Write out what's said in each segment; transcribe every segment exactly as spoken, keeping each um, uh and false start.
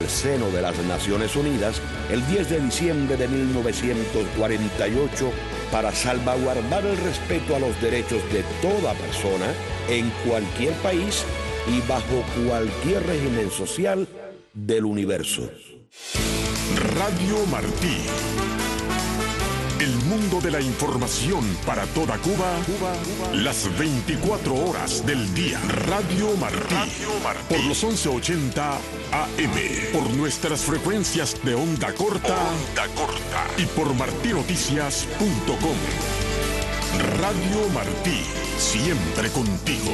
el seno de las Naciones Unidas el diez de diciembre de mil novecientos cuarenta y ocho para salvaguardar el respeto a los derechos de toda persona en cualquier país y bajo cualquier régimen social del universo. Radio Martí. El mundo de la información para toda Cuba, Cuba, Cuba, las veinticuatro horas del día. Radio Martí. Radio Martí. Por los once ochenta A M. Por nuestras frecuencias de onda corta. Onda corta. Y por martinoticias punto com. Radio Martí. Siempre contigo.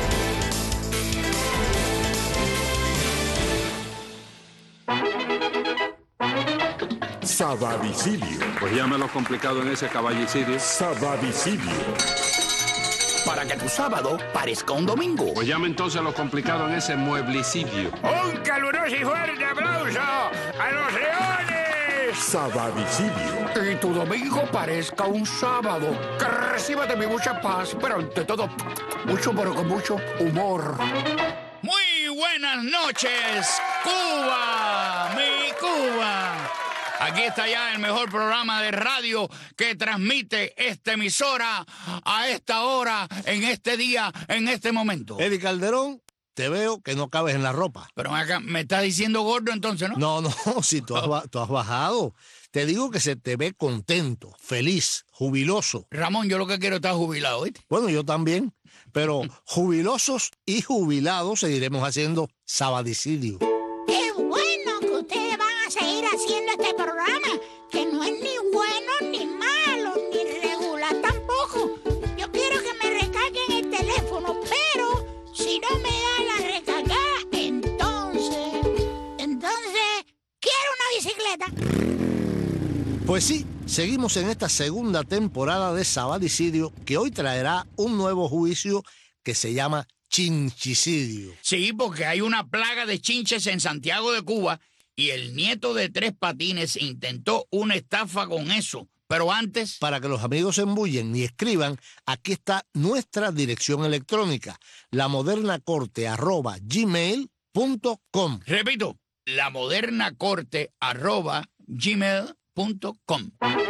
Sabadicidio. Pues llámelo complicado en ese caballicidio. Sabadicidio. Para que tu sábado parezca un domingo. Pues llame entonces lo complicado en ese mueblicidio. Un caluroso y fuerte aplauso a los leones. Sabadicidio. Y tu domingo parezca un sábado. Que reciba de mi mucha paz, pero ante todo, mucho, pero con mucho humor. Muy buenas noches, Cuba, mi Cuba. Aquí está ya el mejor programa de radio que transmite esta emisora a esta hora, en este día, en este momento. Eddie Calderón, te veo que no cabes en la ropa. Pero acá, me estás diciendo gordo entonces, ¿no? No, no, si tú has, tú has bajado. Te digo que se te ve contento, feliz, jubiloso. Ramón, yo lo que quiero es estar jubilado, ¿viste? Bueno, yo también, pero jubilosos y jubilados seguiremos haciendo sabadicidio. ¡Qué bueno que ustedes van a seguir haciendo este programa! Que no es ni bueno, ni malo, ni regular tampoco. Yo quiero que me recarguen el teléfono, pero si no me da la recarga, entonces... Entonces, quiero una bicicleta. Pues sí, seguimos en esta segunda temporada de Sabadicidio, que hoy traerá un nuevo juicio que se llama chinchicidio. Sí, porque hay una plaga de chinches en Santiago de Cuba y el nieto de Tres Patines intentó una estafa con eso. Pero antes... Para que los amigos se embullen y escriban, aquí está nuestra dirección electrónica, lamodernacorte arroba gmail punto com. Repito, lamodernacorte arroba gmail punto com.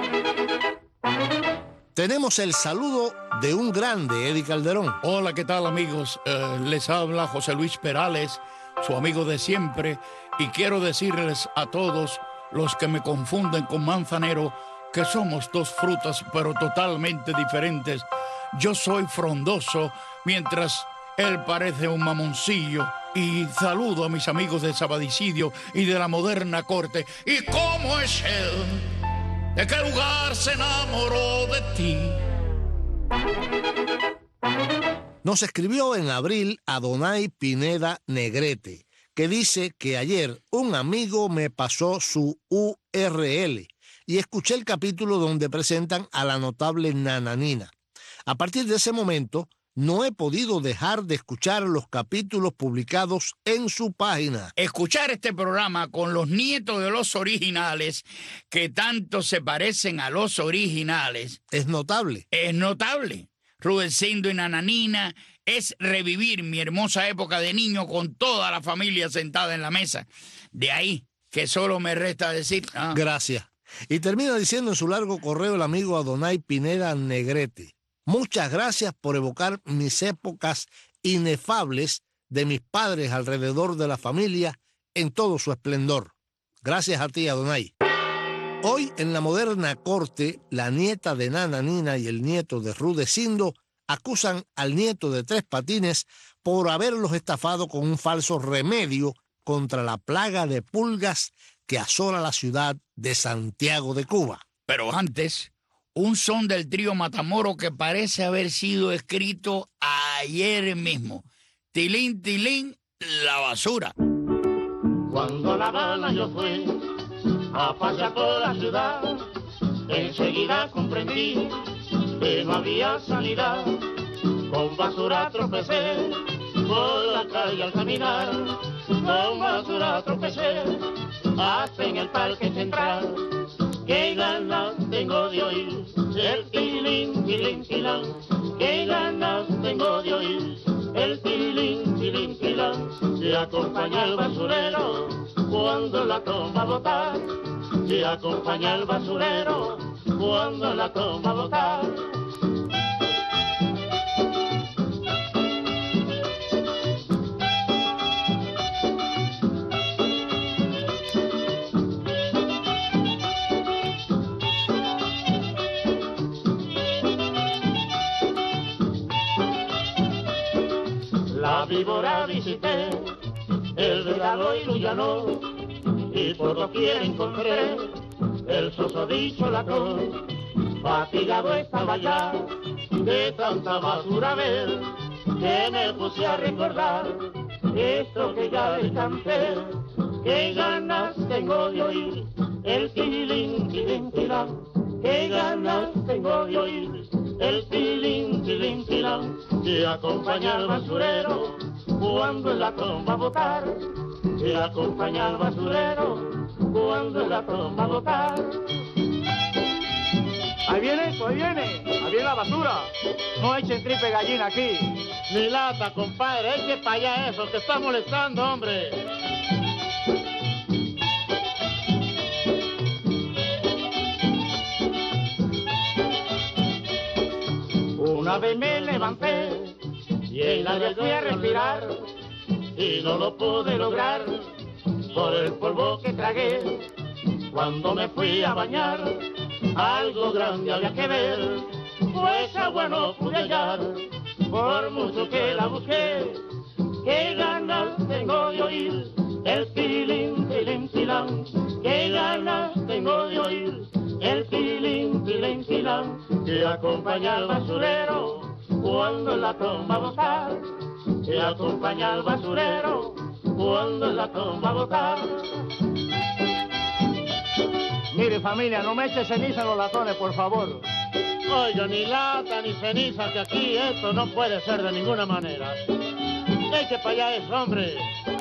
Tenemos el saludo de un grande, Eddie Calderón. Hola, ¿qué tal, amigos? Eh, les habla José Luis Perales, su amigo de siempre, y quiero decirles a todos los que me confunden con manzanero que somos dos frutas, pero totalmente diferentes. Yo soy frondoso, mientras él parece un mamoncillo. Y saludo a mis amigos de Sabadicidio y de la Moderna Corte. ¿Y cómo es él? ¿De qué lugar se enamoró de ti? Nos escribió en abril Adonai Pineda Negrete, que dice que ayer un amigo me pasó su U R L y escuché el capítulo donde presentan a la notable Nananina. A partir de ese momento, no he podido dejar de escuchar los capítulos publicados en su página. Escuchar este programa con los nietos de los originales, que tanto se parecen a los originales, es notable. Es notable. Rudecindo y Nananina es revivir mi hermosa época de niño con toda la familia sentada en la mesa. De ahí que solo me resta decir... Ah. Gracias. Y termina diciendo en su largo correo el amigo Adonai Pineda Negrete: muchas gracias por evocar mis épocas inefables de mis padres alrededor de la familia en todo su esplendor. Gracias a ti, Adonai. Hoy, en la Moderna Corte, la nieta de Nananina y el nieto de Rudecindo acusan al nieto de Tres Patines por haberlos estafado con un falso remedio contra la plaga de pulgas que asola la ciudad de Santiago de Cuba. Pero antes... un son del trío Matamoro que parece haber sido escrito ayer mismo. Tilín, tilín, la basura. Cuando La Habana yo fui a pasear por la ciudad, enseguida comprendí que no había sanidad. Con basura tropecé por la calle al caminar, con basura tropecé hasta en el parque central. Qué ganas tengo de oír el tilín, tilín, tilán. Qué ganas tengo de oír el tilín, tilín, tilán, y acompaña el basurero cuando la toma a botar, y acompaña el basurero cuando la toma a botar. La víbora visité, el vegano y Luyano, y por doquier encontré el susodicho latón. Fatigado estaba ya de tanta basura ver, que me puse a recordar esto que ya les canté. Qué ganas tengo de oír el tilín, tilín, tilán. Qué ganas tengo de oír el tilín, tilín, tilán. Y acompaña al basurero cuando en la toma a botar, y acompaña al basurero cuando en la toma a botar. Ahí viene eso, ahí viene, ahí viene la basura. No echen tripe gallina aquí. Ni lata, compadre, eche para allá eso, que está molestando, hombre. Una vez me levanté y en la de fui a respirar y no lo pude lograr por el polvo que tragué. Cuando me fui a bañar, algo grande había que ver, pues agua no pude hallar, por mucho que la busqué. Qué ganas tengo de oír el tilín, tilín, tilán. Qué ganas tengo de oír el tilín, tilín, tilán. Que acompaña al basurero cuando en la toma a botar, que acompaña al basurero cuando en la toma a botar. Mire, familia, no me eche ceniza en los latones, por favor. Oiga, ni lata ni ceniza, que aquí esto no puede ser de ninguna manera. Eche para allá eso, hombre.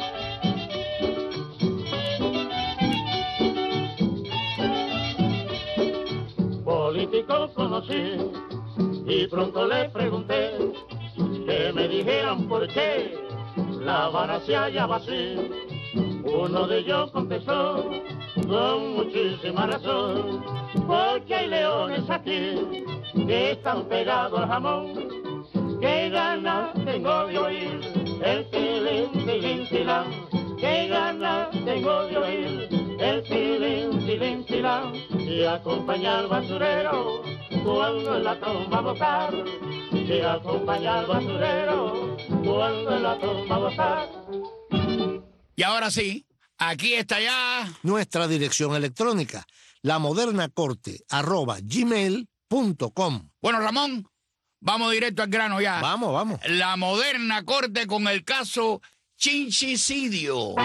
Político conocí y pronto le pregunté que me dijeran por qué La Habana se hallaba así. Uno de ellos contestó con muchísima razón, porque hay leones aquí que están pegados al jamón. Qué ganas tengo de oír el tilín, tilín, tilán. Qué ganas tengo de oír el tilín, tilín, tilán. Y acompaña al basurero cuando en la toma a botar, y acompaña al basurero cuando en la toma a botar. Y ahora sí, aquí está ya nuestra dirección electrónica, la moderna corte arroba gmail punto com. Bueno, Ramón, vamos directo al grano ya. Vamos, vamos. La moderna corte con el caso Chinchicidio.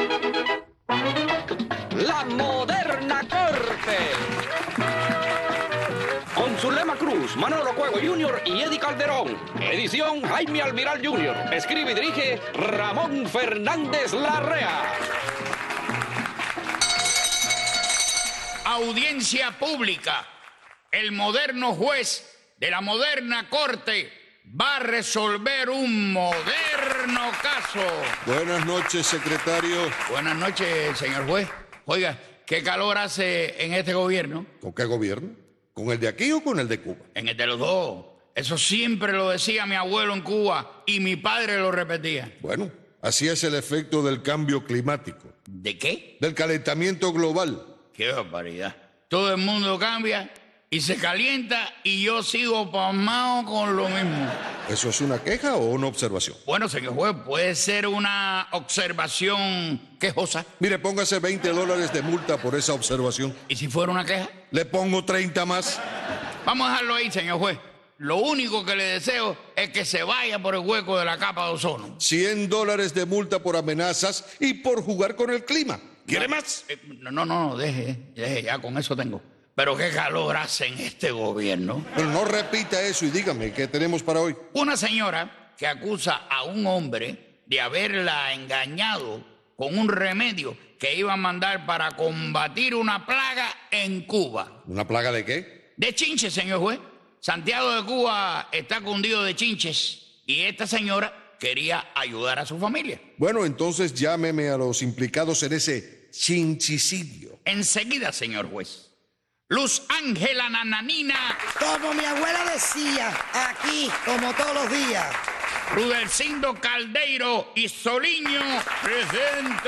La moderna corte. Con Zulema Cruz, Manolo Cuego junior y Eddie Calderón. Edición Jaime Almiral junior Escribe y dirige Ramón Fernández Larrea. Audiencia pública. El moderno juez de la moderna corte va a resolver un moderno caso. Buenas noches, secretario. Buenas noches, señor juez. Oiga, ¿qué calor hace en este gobierno? ¿Con qué gobierno? ¿Con el de aquí o con el de Cuba? En el de los dos. Eso siempre lo decía mi abuelo en Cuba y mi padre lo repetía. Bueno, así es el efecto del cambio climático. ¿De qué? Del calentamiento global. Qué barbaridad. Todo el mundo cambia y se calienta y yo sigo pasmado con lo mismo. ¿Eso es una queja o una observación? Bueno, señor juez, puede ser una observación quejosa. Mire, póngase veinte dólares de multa por esa observación. ¿Y si fuera una queja? Le pongo treinta más. Vamos a dejarlo ahí, señor juez. Lo único que le deseo es que se vaya por el hueco de la capa de ozono. cien dólares de multa por amenazas y por jugar con el clima. ¿Quiere no, más? Eh, no, no, no, deje, deje, ya con eso tengo. Pero qué calor hace en este gobierno. Pero no repita eso y dígame, ¿qué tenemos para hoy? Una señora que acusa a un hombre de haberla engañado con un remedio que iba a mandar para combatir una plaga en Cuba. ¿Una plaga de qué? De chinches, señor juez. Santiago de Cuba está cundido de chinches. Y esta señora, quería ayudar a su familia. Bueno, entonces llámeme a los implicados en ese chinchicidio. Enseguida, señor juez. Luz Ángela Nananina. Como mi abuela decía, aquí, como todos los días. Rudelcindo Caldeiro y Soliño, presente.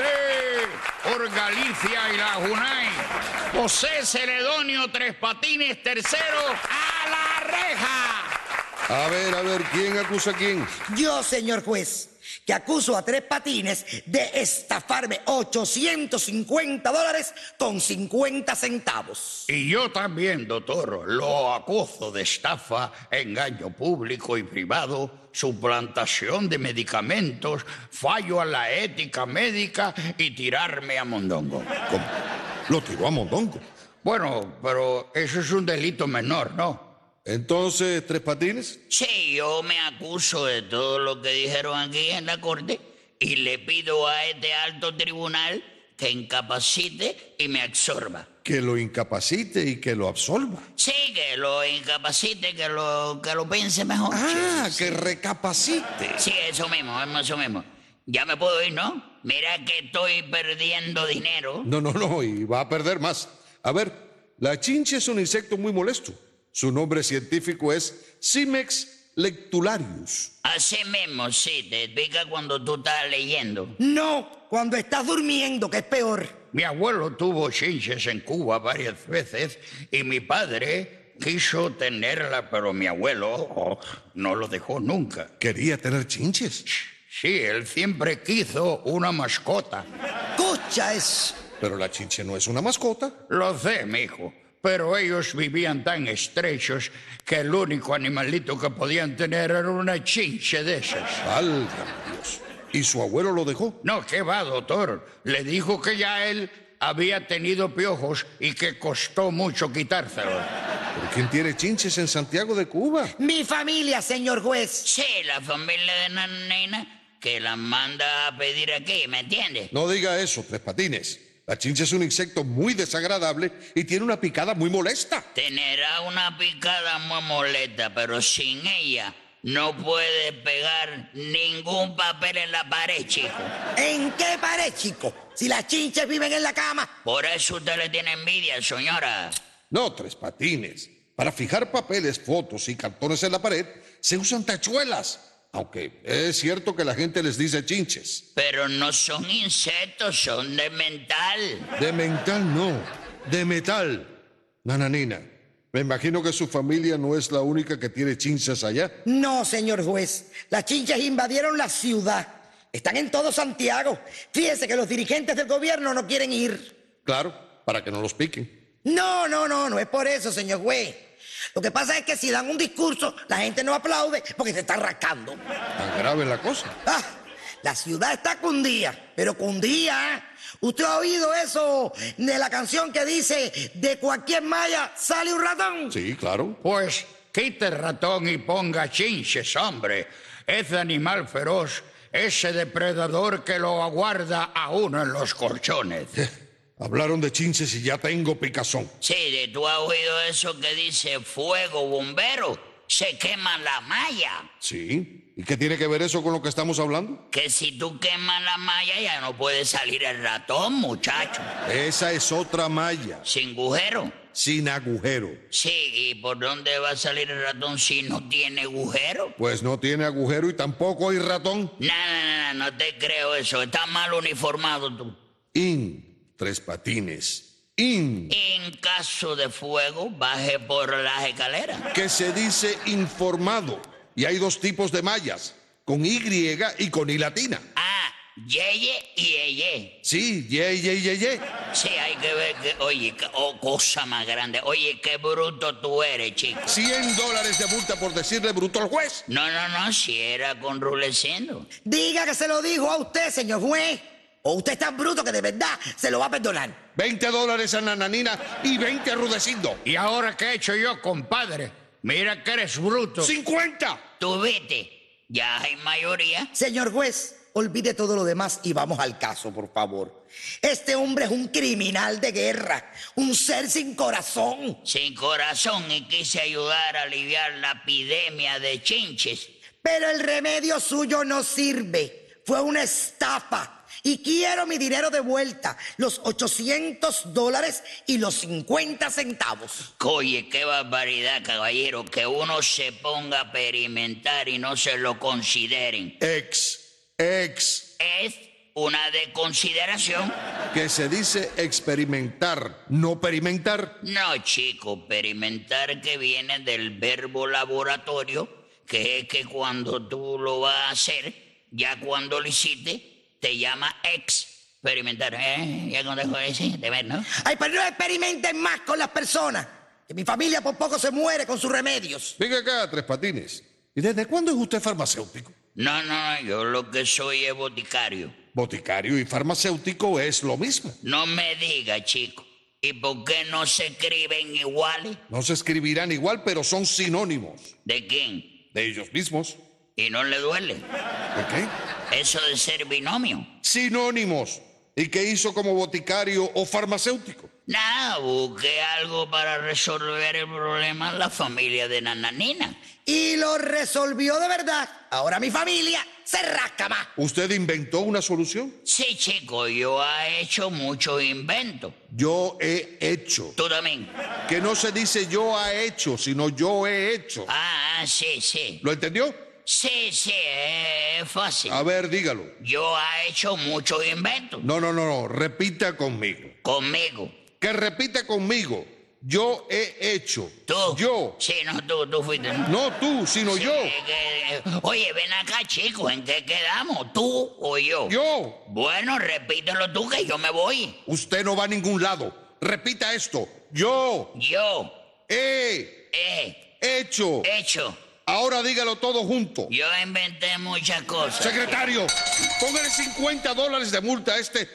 Por Galicia y la Junay. José Celedonio Tres Patines tercero, a la reja. A ver, a ver, ¿quién acusa a quién? Yo, señor juez, que acuso a Tres Patines de estafarme ochocientos cincuenta dólares con cincuenta centavos. Y yo también, doctor, lo acuso de estafa, engaño público y privado, suplantación de medicamentos, fallo a la ética médica y tirarme a mondongo. ¿Cómo? ¿Lo tiró a mondongo? Bueno, pero eso es un delito menor, ¿no? Entonces, ¿Tres Patines? Sí, yo me acuso de todo lo que dijeron aquí en la corte y le pido a este alto tribunal que incapacite y me absorba. Que lo incapacite y que lo absolva. Sí, que lo incapacite, que lo, que lo piense mejor. Ah, sí, que sí. recapacite. Sí, eso mismo, eso mismo. Ya me puedo ir, ¿no? Mira que estoy perdiendo dinero. No, no, no, y va a perder más. A ver, la chincha es un insecto muy molesto. Su nombre científico es Cimex lectularius. Así mismo, sí, te pica cuando tú estás leyendo. No, cuando estás durmiendo, que es peor. Mi abuelo tuvo chinches en Cuba varias veces y mi padre quiso tenerla, pero mi abuelo oh, no lo dejó nunca. ¿Quería tener chinches? Sí, él siempre quiso una mascota. Escucha eso. Pero la chinche no es una mascota. Lo sé, mijo. Pero ellos vivían tan estrechos que el único animalito que podían tener era una chinche de esas. Válgame Dios. ¿Y su abuelo lo dejó? No, ¿qué va, doctor? Le dijo que ya él había tenido piojos y que costó mucho quitárselos. ¿Pero quién tiene chinches en Santiago de Cuba? Mi familia, señor juez. Sí, la familia de Nananina que la manda a pedir aquí, ¿me entiendes? No diga eso, Tres Patines. La chincha es un insecto muy desagradable y tiene una picada muy molesta. Tendrá una picada muy molesta, pero sin ella no puede pegar ningún papel en la pared, chico. ¿En qué pared, chico? Si las chinches viven en la cama. Por eso usted le tiene envidia, señora. No, Tres Patines. Para fijar papeles, fotos y cartones en la pared se usan tachuelas. Aunque es cierto que la gente les dice chinches. Pero no son insectos, son de mental. De mental no, de metal. Nananina, me imagino que su familia no es la única que tiene chinches allá. No, señor juez. Las chinches invadieron la ciudad. Están en todo Santiago. Fíjese que los dirigentes del gobierno no quieren ir. Claro, para que no los piquen. No, no, no, no es por eso, señor juez. Lo que pasa es que si dan un discurso, la gente no aplaude porque se está rascando. Tan grave la cosa. Ah, la ciudad está cundía, pero cundía. ¿Usted ha oído eso de la canción que dice de cualquier malla sale un ratón? Sí, claro. Pues quite el ratón y ponga chinches, hombre. Ese animal feroz, ese depredador que lo aguarda a uno en los colchones. Hablaron de chinches y ya tengo picazón. Sí, ¿tú has oído eso que dice fuego bombero? Se quema la malla. Sí. ¿Y qué tiene que ver eso con lo que estamos hablando? Que si tú quemas la malla ya no puede salir el ratón, muchacho. Esa es otra malla. ¿Sin agujero? Sin agujero. Sí, ¿y por dónde va a salir el ratón si no tiene agujero? Pues no tiene agujero y tampoco hay ratón. No, no, no, no te creo eso. Estás mal uniformado tú. In. Tres Patines. In. En caso de fuego, baje por las escaleras. Que se dice informado. Y hay dos tipos de mallas, con Y y con I latina. Ah, yeye y eye. Sí, ye, ye, ye, ye. Sí, hay que ver que, oye, que, oh, cosa más grande. Oye, qué bruto tú eres, chico. Cien dólares de multa por decirle bruto al juez. No, no, no, si era con Rulecindo. Diga que se lo dijo a usted, señor juez. O usted es tan bruto que de verdad se lo va a perdonar. veinte dólares a Nananina y veinte a Rudecindo. ¿Y ahora qué he hecho yo, compadre? Mira que eres bruto. ¡cincuenta! Tú vete, ya hay mayoría. Señor juez, olvide todo lo demás y vamos al caso, por favor. Este hombre es un criminal de guerra, un ser sin corazón. Sin corazón, y quise ayudar a aliviar la epidemia de chinches. Pero el remedio suyo no sirve. Fue una estafa. Y quiero mi dinero de vuelta, los ochocientos dólares y los cincuenta centavos. Oye, qué barbaridad, caballero, que uno se ponga a experimentar y no se lo consideren. Ex, ex. Es una desconsideración. Que se dice experimentar, no perimentar. No, chico, experimentar que viene del verbo laboratorio, que es que cuando tú lo vas a hacer, ya cuando lo hiciste, te llama experimentar. ¿Eh? Ya cuando dejo ese, de ver, ¿no? Ay, pero no experimenten más con las personas, que mi familia por poco se muere con sus remedios. Venga acá, Tres Patines. ¿Y desde cuándo es usted farmacéutico? No, no, yo lo que soy es boticario. Boticario y farmacéutico es lo mismo. No me diga, chico. ¿Y por qué no se escriben iguales? No se escribirán igual, pero son sinónimos. ¿De quién? De ellos mismos. ¿Y no le duele? ¿De qué? Eso de ser binomio. Sinónimos. ¿Y qué hizo como boticario o farmacéutico? Nada, busqué algo para resolver el problema en la familia de Nananina. Y lo resolvió de verdad. Ahora mi familia se rasca más. ¿Usted inventó una solución? Sí, chico, yo he hecho mucho invento. Yo he hecho. Tú también. Que no se dice yo ha hecho, sino yo he hecho. Ah, sí, sí. ¿Lo entendió? Sí, sí, es fácil. A ver, dígalo. Yo he hecho muchos inventos. No, no, no, no. Repita conmigo. ¿Conmigo? Que repita conmigo. Yo he hecho. ¿Tú? Yo. Sí, no, tú, tú fuiste. No, no tú, sino sí, yo. Que, oye, ven acá, chico, ¿en qué quedamos? ¿Tú o yo? Yo. Bueno, repítelo tú que yo me voy. Usted no va a ningún lado. Repita esto. Yo. Yo. He. He. Hecho. Hecho. Ahora dígalo todo junto. Yo inventé muchas cosas. Secretario, póngale cincuenta dólares de multa a este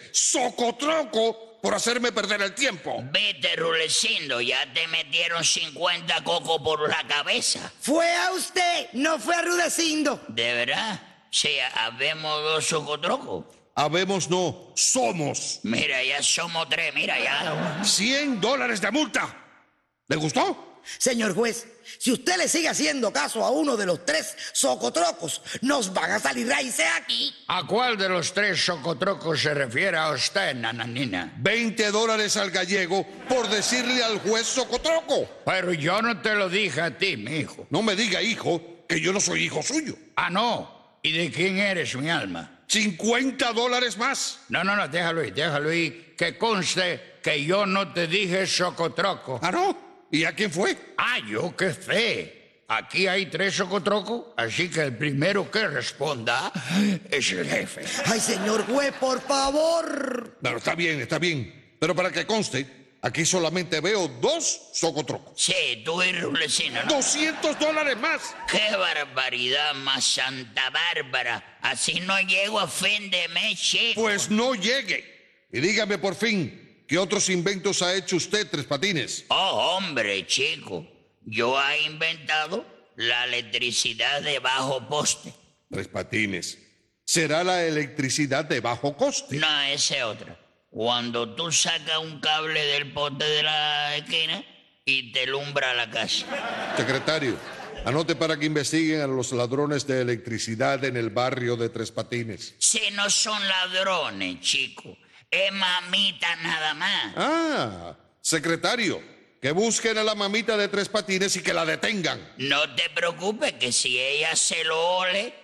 socotroco por hacerme perder el tiempo. Vete, Rulecindo, ya te metieron cincuenta cocos por la cabeza. Fue a usted, no fue a Rudecindo. ¿De verdad? Sí, habemos dos socotrocos. Habemos no, somos. Mira, ya somos tres, mira, ya. cien dólares de multa. ¿Le gustó? Señor juez, si usted le sigue haciendo caso a uno de los tres socotrocos, nos van a salir raíces aquí. ¿A cuál de los tres socotrocos se refiere a usted, Nananina? veinte dólares al gallego por decirle al juez socotroco. Pero yo no te lo dije a ti, mi hijo. No me diga, hijo, que yo no soy hijo suyo. Ah, no. ¿Y de quién eres, mi alma? cincuenta dólares más. No, no, no, déjalo ahí, déjalo ahí. Que conste que yo no te dije socotroco. ¿Ah, no? ¿Y a quién fue? Ah, yo qué sé. Aquí hay tres socotrocos, así que el primero que responda es el jefe. Ay, señor juez, por favor. Bueno, está bien, está bien. Pero para que conste, aquí solamente veo dos socotrocos. Sí, tú y Rulecino, ¿no? ¡doscientos dólares más! ¡Qué barbaridad más Santa Bárbara! Así no llego a fin de mes, chico. Pues no llegue. Y dígame por fin, ¿qué otros inventos ha hecho usted, Tres Patines? Oh, hombre, chico. Yo he inventado la electricidad de bajo poste. Tres Patines. ¿Será la electricidad de bajo coste? No, esa es otra. Cuando tú sacas un cable del poste de la esquina y te lumbra la casa. Secretario, anote para que investiguen a los ladrones de electricidad en el barrio de Tres Patines. Si no son ladrones, chico. Es mamita nada más. Ah, secretario, que busquen a la mamita de Tres Patines y que la detengan. No te preocupes, que si ella se lo ole,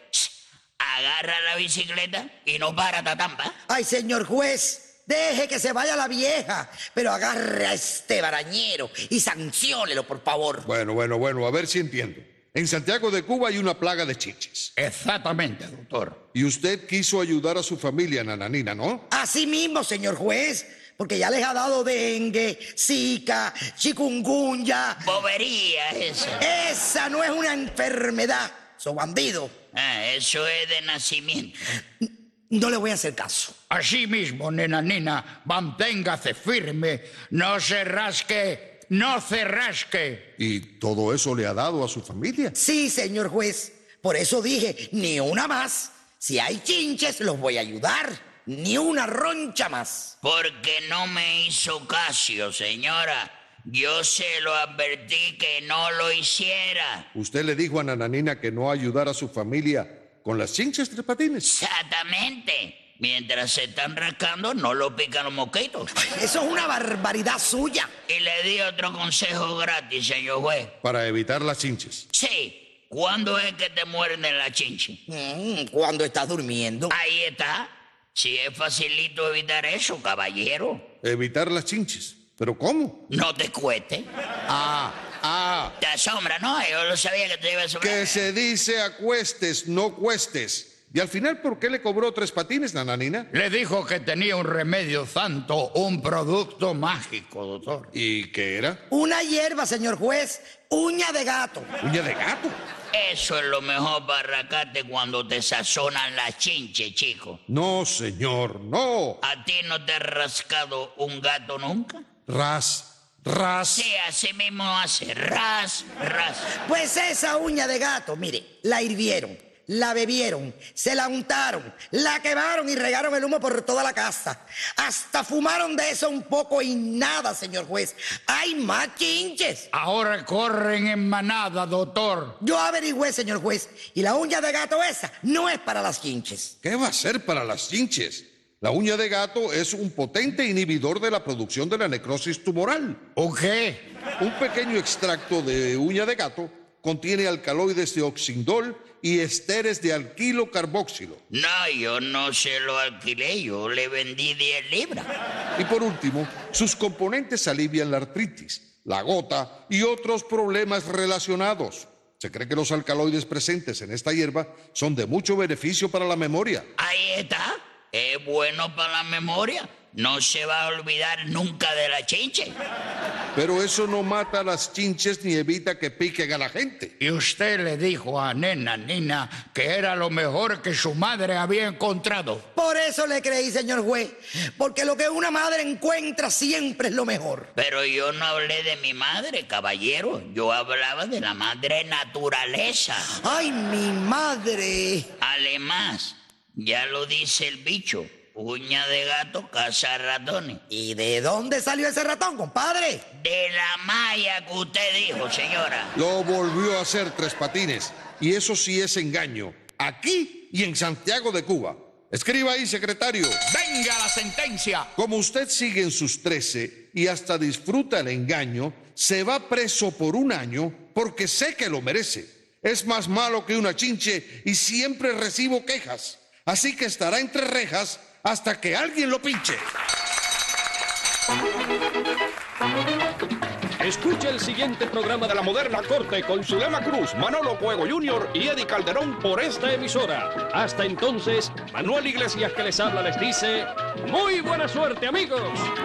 agarra la bicicleta y no para tatampa. Ay, señor juez, deje que se vaya la vieja, pero agarre a este barañero y sanciónelo, por favor. Bueno, bueno, bueno, a ver si entiendo. En Santiago de Cuba hay una plaga de chinches. Exactamente, doctor. Y usted quiso ayudar a su familia, Nananina, ¿no? Así mismo, señor juez, porque ya les ha dado dengue, zika, chikungunya. Bobería esa. Esa no es una enfermedad, son bandidos. Ah, eso es de nacimiento. No le voy a hacer caso. Así mismo, Nananina, manténgase firme, no se rasque. ¡No se rasque! ¿Y todo eso le ha dado a su familia? Sí, señor juez. Por eso dije, ni una más. Si hay chinches, los voy a ayudar. Ni una roncha más. Porque no me hizo caso, señora. yo se lo advertí que no lo hiciera. ¿Usted le dijo a Nananina que no ayudara a su familia con las chinches, Tres Patines? Exactamente. Mientras se están rascando, no lo pican los mosquitos. Eso es una barbaridad suya. Y le di otro consejo gratis, señor juez. Para evitar las chinches. Sí. ¿Cuándo es que te muerden la chinche? Mm, cuando estás durmiendo. Ahí está. Si es facilito evitar eso, caballero. Evitar las chinches. ¿Pero cómo? No te cueste. Ah, ah. Te asombra, ¿no? Yo lo sabía que te iba a asombrar. Que se dice acuestes, no cuestes. Y al final, ¿por qué le cobró Tres Patines, Nananina? Le dijo que tenía un remedio santo, un producto mágico, doctor. ¿Y qué era? Una hierba, señor juez. Uña de gato. ¿Uña de gato? Eso es lo mejor para arrancarte cuando te sazonan la chinche, chico. No, señor, no. ¿A ti no te ha rascado un gato nunca? Ras, ras. Sí, así mismo hace. Ras, ras. Pues esa uña de gato, mire, la hirvieron, la bebieron, se la untaron, la quemaron y regaron el humo por toda la casa. Hasta fumaron de eso un poco y nada, señor juez. Hay más chinches. Ahora corren en manada, doctor. Yo averigüé, señor juez, y la uña de gato esa no es para las chinches. ¿Qué va a ser para las chinches? La uña de gato es un potente inhibidor de la producción de la necrosis tumoral. ¿O qué? Un pequeño extracto de uña de gato contiene alcaloides de oxindol y esteres de alquilo carboxilo. No, yo no se lo alquilé, yo le vendí diez libras. Y por último, sus componentes alivian la artritis, la gota y otros problemas relacionados. Se cree que los alcaloides presentes en esta hierba son de mucho beneficio para la memoria. Ahí está, es bueno para la memoria. No se va a olvidar nunca de la chinche. Pero eso no mata a las chinches ni evita que piquen a la gente. Y usted le dijo a Nena, Nina, que era lo mejor que su madre había encontrado. Por eso le creí, señor juez, porque lo que una madre encuentra siempre es lo mejor. Pero yo no hablé de mi madre, caballero. Yo hablaba de la madre naturaleza. ¡Ay, mi madre! Además, ya lo dice el bicho. Uña de gato, caza ratones. ¿Y de dónde salió ese ratón, compadre? De la malla que usted dijo, señora. Lo volvió a hacer Tres Patines. Y eso sí es engaño. Aquí y en Santiago de Cuba. Escriba ahí, secretario. ¡Venga la sentencia! Como usted sigue en sus trece y hasta disfruta el engaño, se va preso por un año porque sé que lo merece. Es más malo que una chinche y siempre recibo quejas. Así que estará entre rejas hasta que alguien lo pinche. Escucha el siguiente programa de La Moderna Corte con Zulema Cruz, Manolo Cuego junior y Eddie Calderón por esta emisora. Hasta entonces, Manuel Iglesias que les habla les dice ¡muy buena suerte, amigos!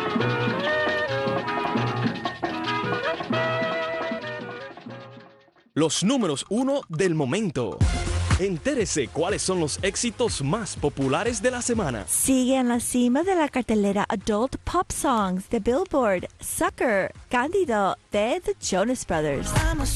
Los números uno del momento. Entérese cuáles son los éxitos más populares de la semana. Sigue en la cima de la cartelera Adult Pop Songs de Billboard, Sucker, Cándido de The Jonas Brothers.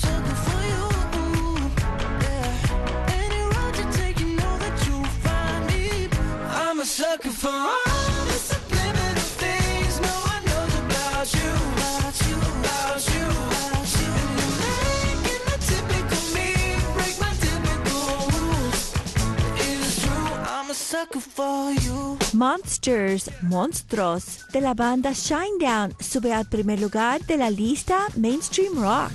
Monsters, Monstruos, de la banda Shinedown, sube al primer lugar de la lista Mainstream Rock.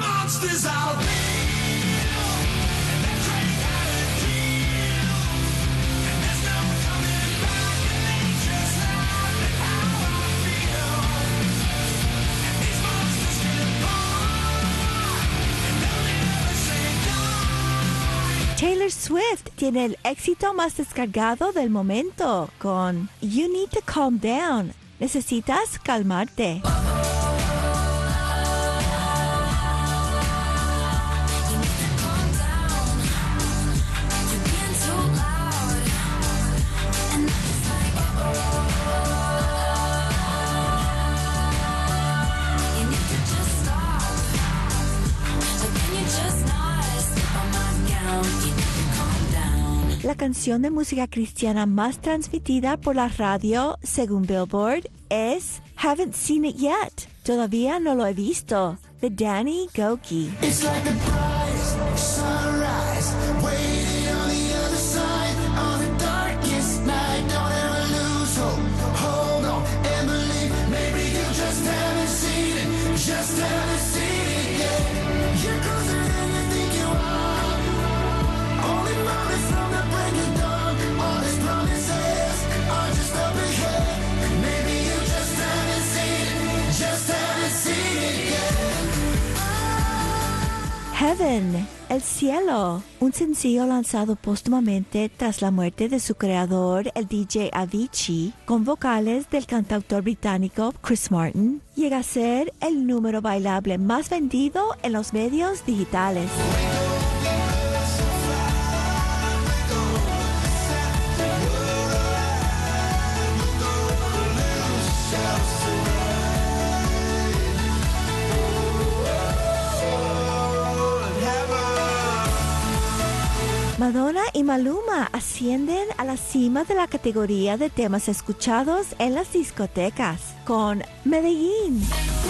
Taylor Swift tiene el éxito más descargado del momento con You Need to Calm Down. Necesitas calmarte. La canción de música cristiana más transmitida por la radio, según Billboard, es Haven't Seen It Yet, Todavía no lo he visto. De Danny Gokey. It's like the bright sunrise, waiting on the other side, on the darkest night. Don't ever lose hope, hold on and believe. Maybe you just haven't seen it, just haven't seen it yet. You're closer than you think you are. Only promise from the break of dawn. All these promises are just up ahead. Maybe you just haven't seen it, just haven't seen it yet. Heaven, El Cielo, un sencillo lanzado póstumamente tras la muerte de su creador, el D J Avicii, con vocales del cantautor británico Chris Martin, llega a ser el número bailable más vendido en los medios digitales. Madonna y Maluma ascienden a la cima de la categoría de temas escuchados en las discotecas con Medellín.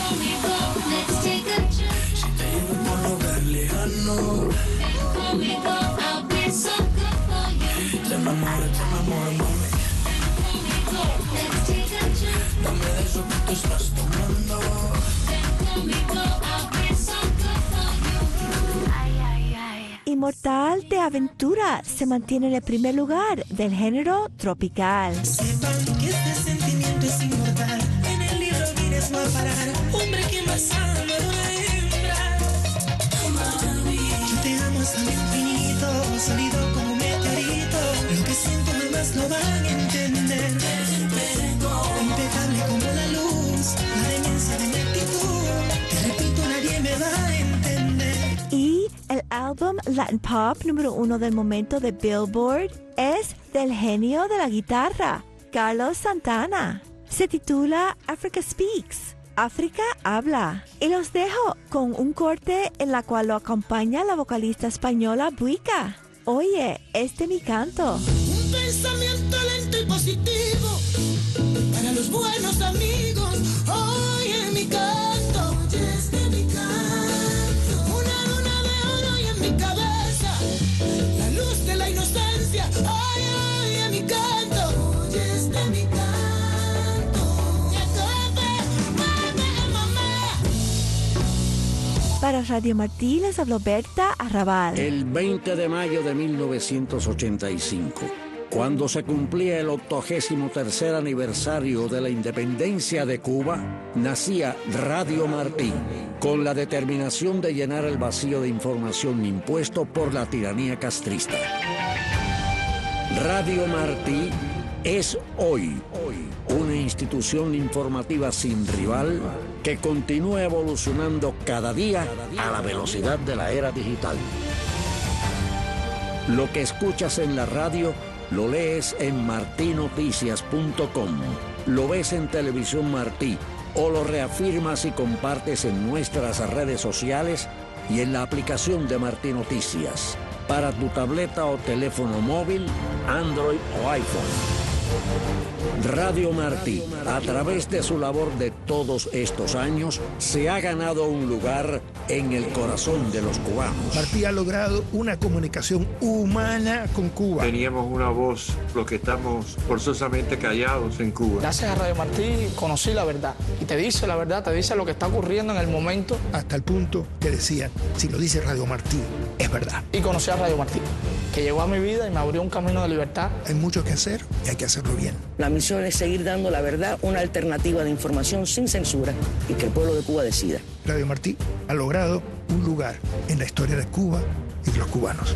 Inmortal de Aventura se mantiene en el primer lugar del género tropical. Sepan que este sentimiento es inmortal. En el libro Guinness no va a parar. Hombre que más ama a una hembra. Mami, yo te amo hasta el infinito, sólido como un meteorito. Lo que siento jamás lo van a entender. Impecable como la luz, la demencia de mi actitud. Te repito, nadie me va a entender. Y el álbum Latin Pop número uno del momento de Billboard es del genio de la guitarra, Carlos Santana. Se titula Africa Speaks, África habla. Y los dejo con un corte en la cual lo acompaña la vocalista española Buica. Oye, este es mi canto. Un pensamiento lento y positivo para los buenos amigos. Oye, mi canto, oye, este es mi canto. Una luna de oro y en mi cabeza la luz de la inocencia. Oye, oye, mi canto, oye, este es mi canto. Para Radio Martí les habló Berta Arrabal. El veinte de mayo de mil novecientos ochenta y cinco, cuando se cumplía el octogésimo tercer aniversario de la independencia de Cuba, nacía Radio Martí, con la determinación de llenar el vacío de información impuesto por la tiranía castrista. Radio Martí es hoy, hoy una institución informativa sin rival que continúa evolucionando cada día a la velocidad de la era digital. Lo que escuchas en la radio lo lees en martí noticias punto com, lo ves en Televisión Martí o lo reafirmas y compartes en nuestras redes sociales y en la aplicación de Martí Noticias para tu tableta o teléfono móvil, Android o iPhone. Radio Martí, a través de su labor de todos estos años, se ha ganado un lugar en el corazón de los cubanos. Martí ha logrado una comunicación humana con Cuba. Teníamos una voz, los que estamos forzosamente callados en Cuba. Gracias a Radio Martí conocí la verdad. Y te dice la verdad, te dice lo que está ocurriendo en el momento. Hasta el punto que decían, si lo dice Radio Martí, es verdad. Y conocí a Radio Martí, que llegó a mi vida y me abrió un camino de libertad. Hay mucho que hacer y hay que hacerlo bien. La misión es seguir dando la verdad, una alternativa de información sin censura y que el pueblo de Cuba decida. Radio Martí ha logrado un lugar en la historia de Cuba y de los cubanos.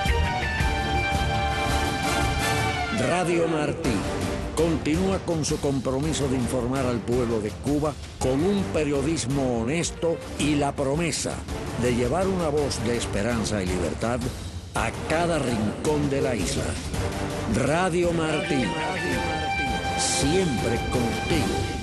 Radio Martí continúa con su compromiso de informar al pueblo de Cuba con un periodismo honesto y la promesa de llevar una voz de esperanza y libertad a cada rincón de la isla. Radio Martí, siempre contigo.